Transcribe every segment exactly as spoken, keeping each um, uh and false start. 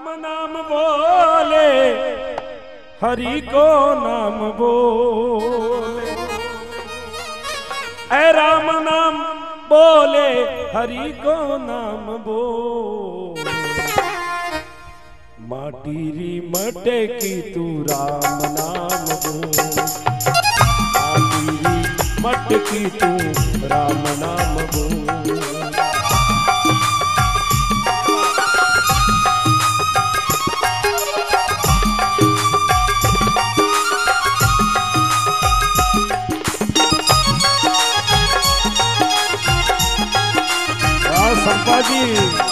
राम नाम बोले हरि को नाम बोले, ऐ राम नाम बोले हरि को नाम बोले। माटी री मटे की तू राम नाम बोल, माटी री मट की तू राम नाम बोल। संपा जी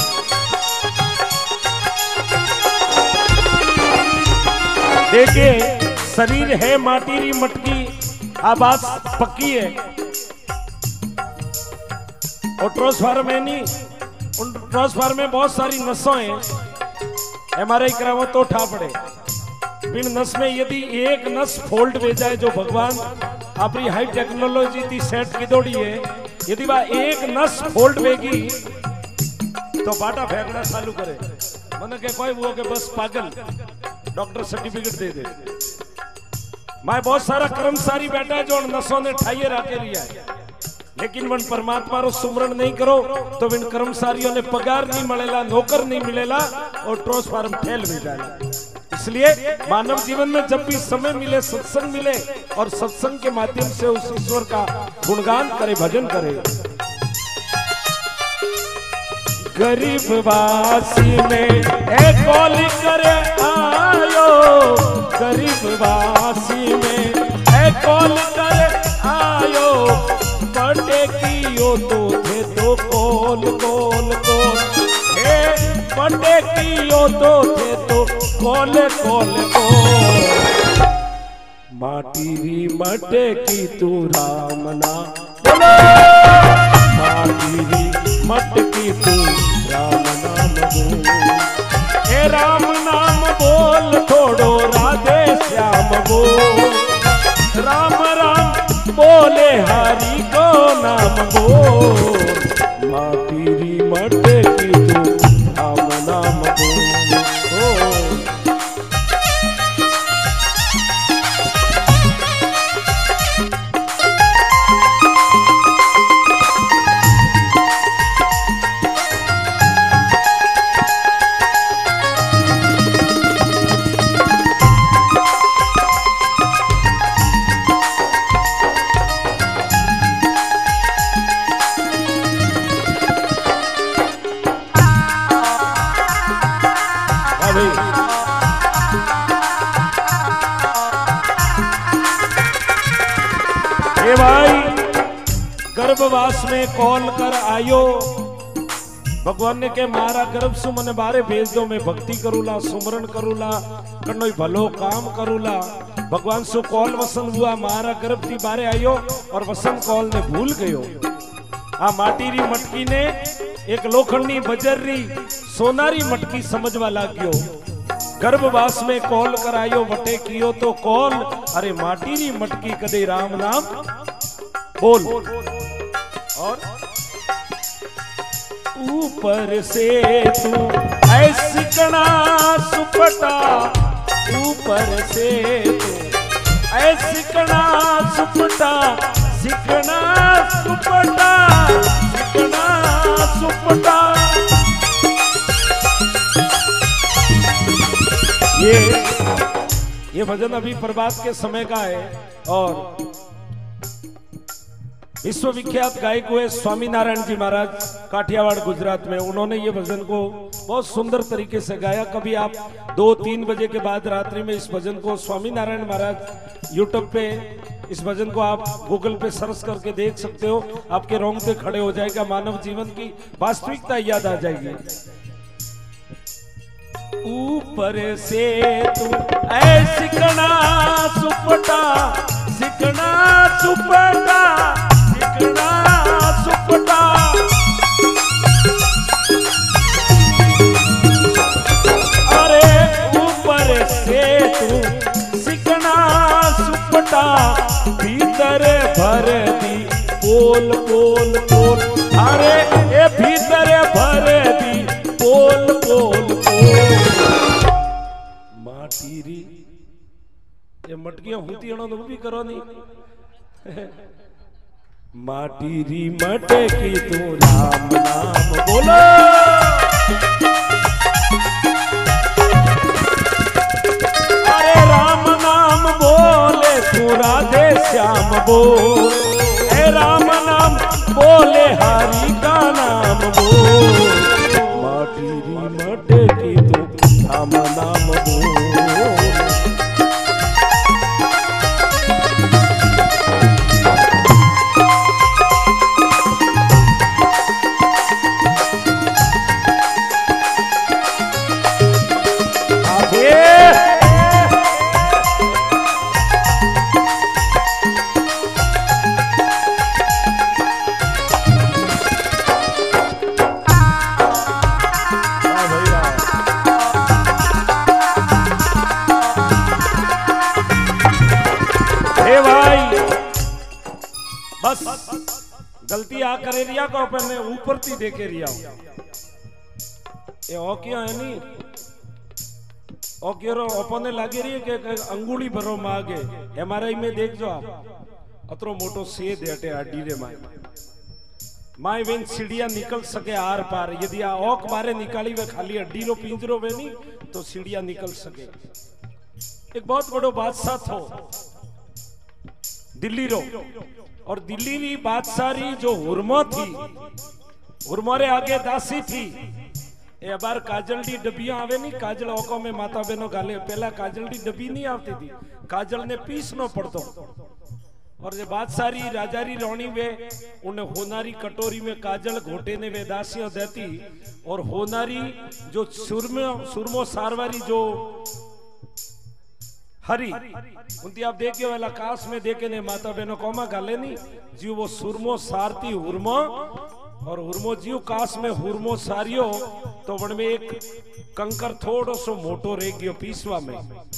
देखिए, शरीर है माटी री मटकी, आ बात पक्की है। और ट्रांसफार्म है नहीं, उन ट्रांसफार्म में बहुत सारी नसों हैं, एमआरआई करावो तो उठा पड़े। इन नस में यदि एक नस फोल्ड हो जाए, जो भगवान अपनी हाई टेक्नोलॉजी थी सेट की दौड़ी है, यदि वह एक नस फोल्ड होगी तो बाटा फेंकना चालू करे। मैंने क्या कोई वो के बस पागल, डॉक्टर सर्टिफिकेट दे दे। मैं बहुत सारा कर्मचारी बैठा है जो नसों ने ठाइए राके लिया है, लेकिन वन परमात्मा रो सुमरण नहीं करो तो इन कर्मचारियों ने पगार नहीं मिलेला, नौकर नहीं मिलेला और ट्रांसफार्म फेल हो जाएगा। इसलिए मानव जीवन में जब भी समय मिले, सत्संग मिले और सत्संग के माध्यम से उस ईश्वर का गुणगान करे, भजन करे। गरीब वासी में एक कॉल करे आयो, गरीब वासी में एक कॉल करे आयो, बड़े कियो तो थे तो कॉल कॉल कॉल, हे बड़े कियो तो थे तो कॉल कॉल कॉल। माटी री मटे की तू राम नाम बोलो, माटी री मट की तू राम नाम बोल, ए राम नाम बोल थोड़ो राधे श्याम बोल, राम राम बोले हरि को नाम बोल। माटी री मट की तू राम नाम बोल। ए भाई, गर्भवास में कॉल कर आयो, भगवान ने के मारा गर्भ सु मने बारे भेज दो, मैं भक्ति करूला, सुमरण करूला, कन्नोई भलो काम करूला। भगवान सु कॉल वसंत हुआ, मारा गर्भ थी बारे आयो और वसंत कॉल ने भूल गयो। आ माटी री मटकी ने एक लोखंडी बजरी सोनारी मटकी समझवा लाग्यो। गर्भवास में कॉल करायो, वटे कियो तो कॉल, अरे माटी री मटकी कदे राम नाम बोल। और ऊपर से तू ऐसी कणा सुपटा, ऊपर से तू ऐसी कणा सुपटा, सिकना सुपटा, सिकना सुपटा। ये ये भजन अभी प्रभात के समय का है और विश्वविख्यात गायक हुए स्वामी नारायण जी महाराज काठियावाड़ गुजरात में, उन्होंने ये भजन को बहुत सुंदर तरीके से गाया। कभी आप दो तीन बजे के बाद रात्रि में इस भजन को स्वामी नारायण महाराज यूट्यूब पे इस भजन को आप गूगल पे सर्च करके देख सकते हो, आपके रोंगटे खड़े हो जाएगा, मानव जीवन की वास्तविकता याद आ जाएगी। ऊपर से तू ऐसी कणा सुपटा, सिकना सुपटा, सिकना सुपटा। अरे ऊपर से तू सिकना सुपटा, भीतर भर दी पोल पोल पोल, अरे ए भीतर भर दी पोल पोल पोल। माटी री ये मटकियां होती है ना भी करो नहीं माटी री मटकी तू राम नाम बोलो अरे राम नाम बोले तू राधे श्याम बोल ए राम नाम बोले हरि का नाम बोल माटी री मटकी तू राम नाम बोल गलती आ करे रिया को अपने ऊपर थी देखे रिया ये ओकिया है नी ओकियो अपने लागे रही है कि अंगुली भरो मागे एमआरआई में देख जो आप अतरो मोटो सेद हटे हड्डी रे माय माय वेन सीढ़ियां निकल सके आर पार यदि आ ओक बारे निकाली वे खाली हड्डी रो पिंजरो वे नी तो सीढ़ियां निकल सके एक बहुत बड़ो बादशाह थो दिल्ली रो और दिल्ली री बादशाही जो हुरमो थी हुरमोरे आगे दासी थी ए बार काजल डी डबियां आवे नी काजल ओको में माता बहनों गाले पहला काजल डी डबी नहीं आती थी काजल ने पीसनो पड़तो और जे बादशाही राजारी रोणी वे उन्हें होनारी कटोरी में काजल घोटे ने वे दासियों देती और होनारी जो सुरमो सुरमो सारवारी जो हरी उनती आप देखियो वाला काश में देखे ने माता बहनों कोमा गाले नहीं जीव वो सुरमो सारती हुरमो और हुरमो जीव काश में हुरमो सारियो तो वन में एक कंकर थोड़ो सो मोटो रह गयो पीसवा में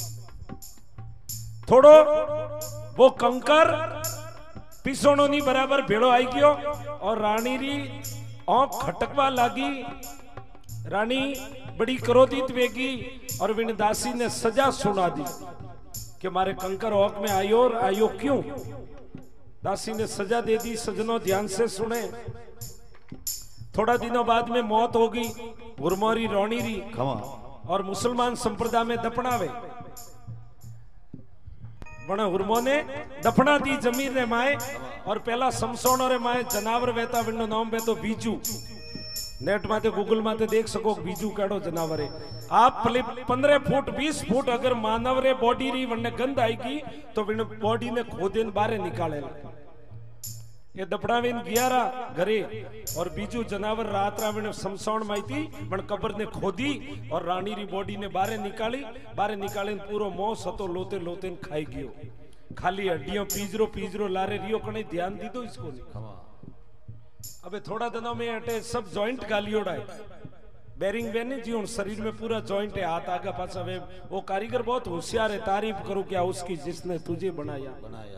थोड़ो वो कंकर पीसोनो नहीं बराबर भेड़ो आई गयो और रानी री आंख खटकवा लागी रानी बड़ी क्रोधित वेगी और विन दासी ने सजा सुना दी कि मारे कंकर औक में आयो और आयो क्यों दासी ने सजा दे दी सजनों ध्यान से सुने थोड़ा दिनों बाद में मौत होगी हुरमोरी रोणी री और मुसलमान संप्रदाय में दफनावे बना हुरमो ने दफना दी जमीन रे माए और पहला समसोनो रे माए जनावर वेता विनो नाम वे तो बीजू नेट माते गूगल माते देख सको बीजू केड़ो जनावर है आप पंद्रह फुट बीस फुट अगर मानव रे बॉडी री वने गंध आएगी तो विन बॉडी ने खोदेन बारे निकाले ये दपड़ावेन गियारा घरे और बीजू जनावर रात रावण समसौण में थी पण कब्र ने खोदी और रानी री बॉडी ने बारे निकाली बारे निकाले पूरो मौस हतो लोते लोते खाई गयो खाली हड्डियों पीजरो पीजरो लारे रियो कने ध्यान दी दो इसको अबे थोड़ा दिनों में अटे सब जॉइंट गालियोड़ा है बेरिंग वे नहीं जी उन शरीर में पूरा जॉइंट है हाथ आगे पास वे वो कारीगर बहुत होशियार है तारीफ करूं क्या उसकी जिसने तुझे बनाया बनाया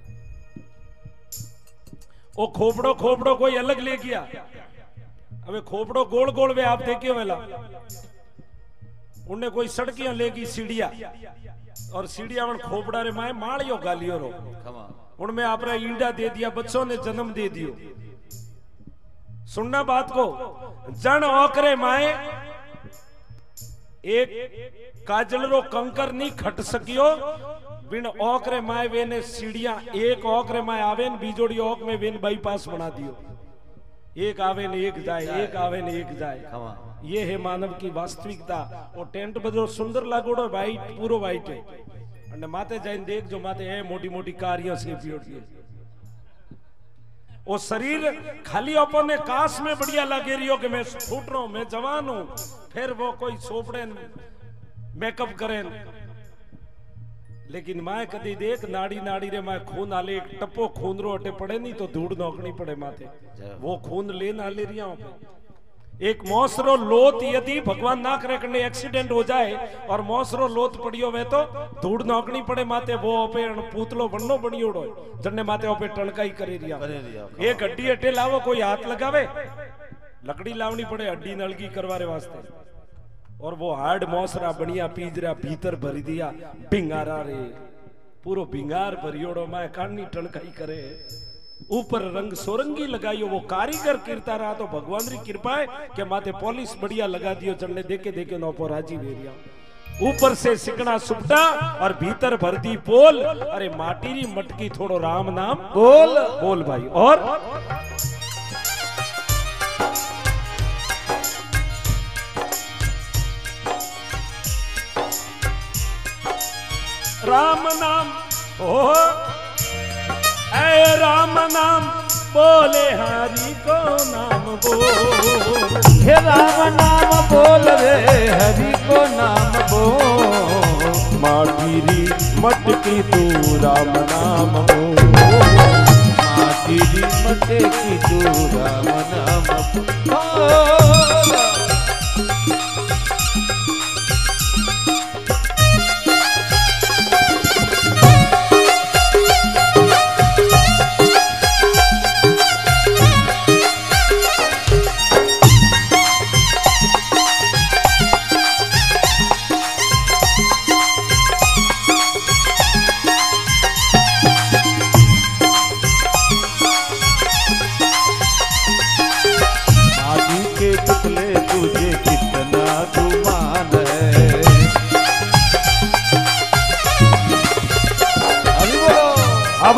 वो खोपड़ो खोपड़ो कोई अलग ले गया अबे खोपड़ो गोल गोल वे आप देखियो वेला उन्हें कोई सड़कियां लेगी सीढ़िया और सीढ़िया उन खोपड़ा रे माए माड़ियो गालियो रो उनमें आपने ईंडा दे दिया बच्चों ने जन्म दे दियो सुनना बात को जन ओकरे माए एक काजल रो कंकर नहीं खट सकियो बिन ओकरे माए वे ने सीढ़ियां एक ओकरे माए आवे न बीजोड़ी ओक में वेन बाईपास बना दियो एक आवे ने एक जाए एक आवे ने एक जाए ये है मानव की वास्तविकता और टेंट बदलो सुंदर लागोड़ो वाइट पूरो वाइट है અને માતે જઈને देखजो माते ए मोटी मोटी कारियां से पियोड़ी वो शरीर खाली अपने काश में बढ़िया लगे रियो कि मैं फूट रहा हूं मैं जवान हूं फिर वो कोई सोपड़े मेकअप करे लेकिन माए कदी देख नाड़ी नाड़ी रे माए खून आले एक टप्पो खून रो अटे पड़े नहीं तो धूड़ नौकनी पड़े माथे वो खून ले ना ले रिया एक मौसरो लोत यदि भगवान ना करे कने एक्सीडेंट हो जाए और मौसरो लोत पड़ियो वे तो धूड़ नौकनी पड़े माथे वो ओपे पूतलो बननो बनियोड़ो जन्ने माथे ओपे टणकाई करे रिया एक हड्डी अटे लावो कोई हाथ लगावे लकड़ी लावनी पड़े हड्डी नलगी करवारे वास्ते और वो हार्ड मौसरा बढ़िया पीजरा भीतर भरी दिया भिंगारा रे पूरो भिंगार भरियोड़ो मैं कानी टणकाई करे ऊपर रंग सोरंगी लगाइयो वो कारीगर कीरता रहा तो भगवान री कृपा है कि माथे पॉलिश बढ़िया लगा दियो चढ़ने देखे देखे नौपो राजी वेरिया ऊपर से सिकना सुपटा और भीतर भर दी पोल अरे माटी री मटकी थोड़ो राम नाम बोल बोल भाई और राम नाम ओ ऐ राम नाम बोले हरि को नाम बोल हे राम नाम बोल रे हरि को नाम बोल माटी री मटकी तू राम नाम बोल माटी री मटकी तू राम नाम बोल अब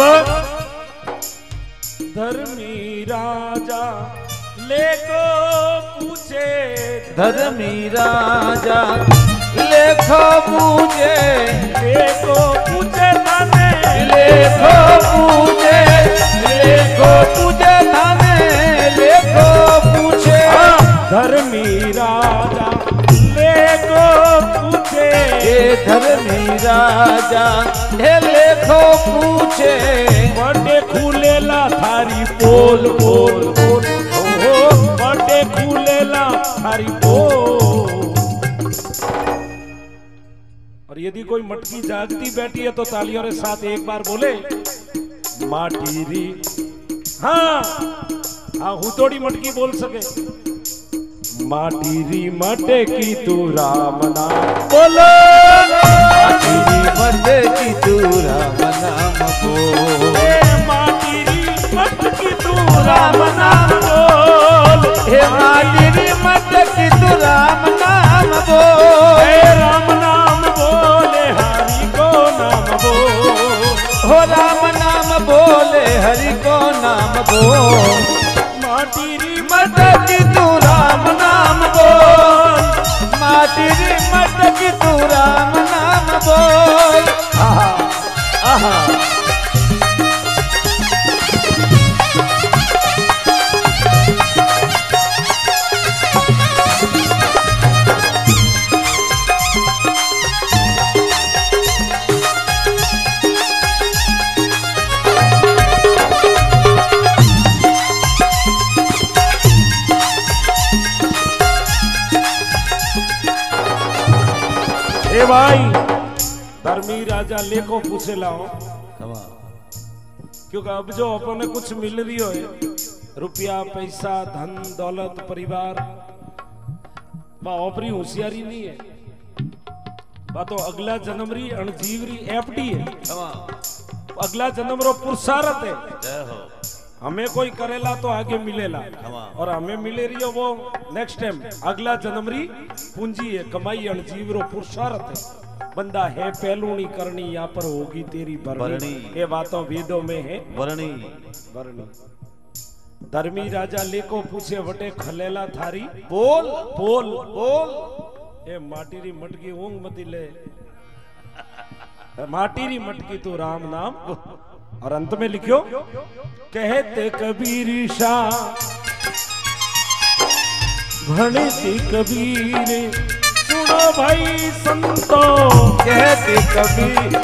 धर्मी राजा लेको पूछे धर्मी राजा लेखो पूछे लेको पूछे थाने लेखो पूछे लेखो पूछे थाने लेखो पूछे धर्मी राजा लेको पूछे ये धर्मी राजा हे लेखो पूछे बड़े खुलेला थारी बोल बोल बोल ओ बड़े खुलेला थारी बोल और यदि कोई मटकी जागती बैठी है तो तालियों के साथ एक बार बोले माटी री हाँ हाँ हुतोड़ी मटकी बोल सके माटी री मटकी तू राम नाम बोलो माटी री मटकी तू राम नाम बोल माटी री मटकी तू राम नाम बोल हे माटी री मटकी तू राम नाम बोल हे राम नाम बोले हरि को नाम बोल हो राम नाम बोले हरि को नाम बोल माटी री मटकी तू राम नाम बोल माटी री मटकी तू राम नाम बोल आहा आहा ए भाई धर्मी राजा लेको पूछे लाओ क्योंकि अब जो अपने कुछ मिल रही हो रुपया पैसा धन दौलत परिवार वह ओपरी होशियारी नहीं है वह तो अगला जन्म री अणजीव री एफडी है अगला जन्म रो पुरुषार्थ है हमें कोई करेला तो आगे मिलेला और हमें मिले रही है वो नेक्स्ट टाइम अगला जन्म री पूंजी है कमाई अणजीव रो पुरुषार्थ है बंदा है पहलूनी करनी यहाँ पर होगी तेरी भरनी ये बातों वेदों में है वरणी वरणी धर्मी राजा लेको पूछे वटे खलेला थारी बोल बोल बोल ए माटी री मटकी ऊंग मती ले माटी री मटकी तू राम नाम और अंत में लिखियो कहते कबीर शाह भणती कबीर सुनो भाई संतो कहते कबीर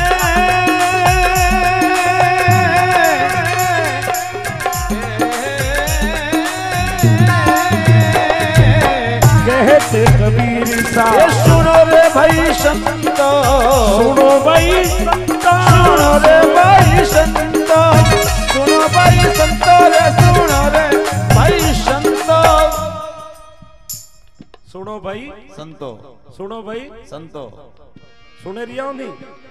कहते कबीर शाह सुनो रे भाई संतो सुनो भाई संतो सुनो रे भाई संतो सुनो भाई संतो रे सुनो रे भाई संतो सुनो भाई संतो सुनो भाई संतो सुने रिया नहीं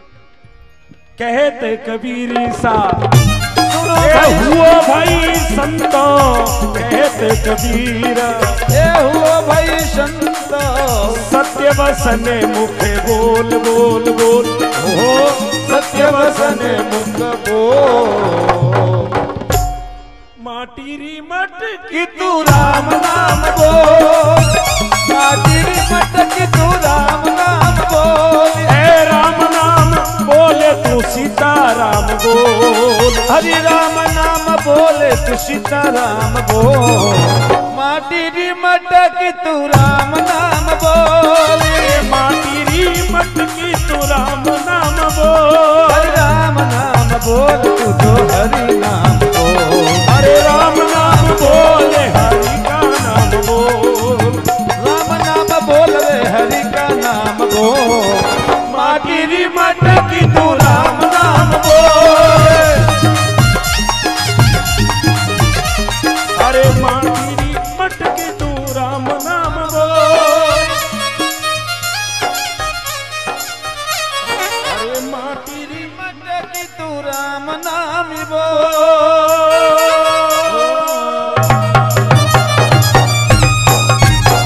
कहते कबीरी सा सुनो ए भाई हुआ भाई संतो कहते कबीर ए हुआ भाई संतो सत्य वसने मुखे बोल बोल बोल हो सत्य वसने मुख बोल माटी री मट कि तू राम नाम बोल माटी री मट कि तू राम नाम बोल ए राम नाम बोले तू सीता राम बोल हरि राम नाम बोले तू सीता राम बोल माटी री मट कि तू राम नाम बोल माटी री मट की तू राम नाम बोल हरि राम नाम बोल तू तो हरि नाम बोल अरे राम नाम बोले हरि का नाम बोल राम नाम बोल रे हरि का नाम बोल माटी री मट की तू राम नाम बोल अरे माटी री मट की तू राम नाम बोल अरे माटी री मट कि तू राम नाम बोल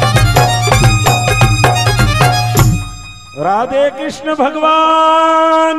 राधे कृष्ण भगवान